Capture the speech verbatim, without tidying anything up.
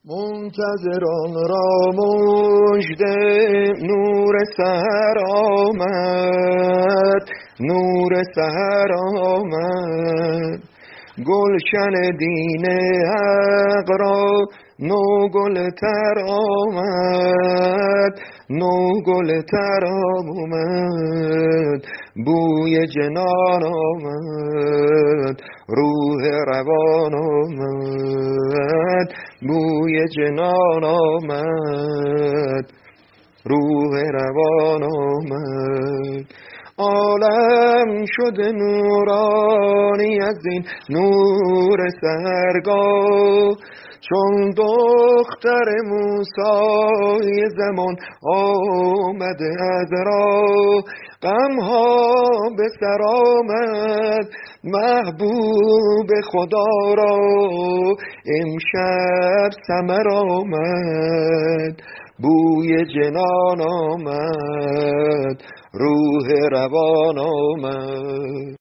منتظران را مژده، نور سحر آمد، نور سحر آمد. گلشن دین حق را نو گل تر آمد، نو گل تر آمد. بوی جنان آمد، روح روان آمد. بوی جنان آمد، روح روان آمد. عالم شده نورانی از این نور سحرگاه، چون دختر موسی زمان آمده از راه. غمها به سر آمد محبوب خدا را، امشب ثمر آمد، بوی جنان آمد، روح روان آمد.